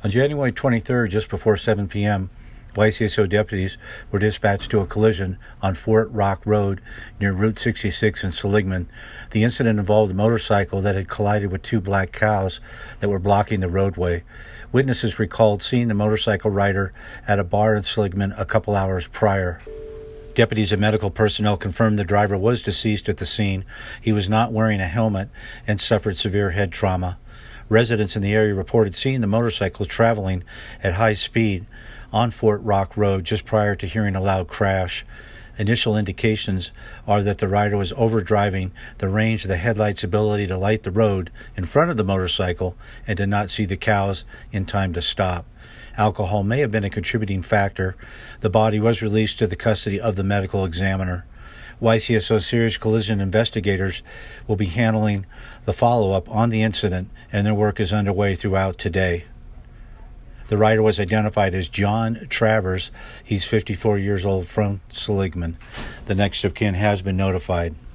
On January 23rd, just before 7 p.m., YCSO deputies were dispatched to a collision on Fort Rock Road near Route 66 in Seligman. The incident involved a motorcycle that had collided with two black cows that were blocking the roadway. Witnesses recalled seeing the motorcycle rider at a bar in Seligman a couple hours prior. Deputies and medical personnel confirmed the driver was deceased at the scene. He was not wearing a helmet and suffered severe head trauma. Residents in the area reported seeing the motorcycle traveling at high speed on Fort Rock Road just prior to hearing a loud crash. Initial indications are that the rider was overdriving the range of the headlight's ability to light the road in front of the motorcycle and did not see the cows in time to stop. Alcohol may have been a contributing factor. The body was released to the custody of the medical examiner. YCSO serious collision investigators will be handling the follow-up on the incident, and their work is underway throughout today. The rider was identified as John Travers. He's 54 years old from Seligman. The next of kin has been notified.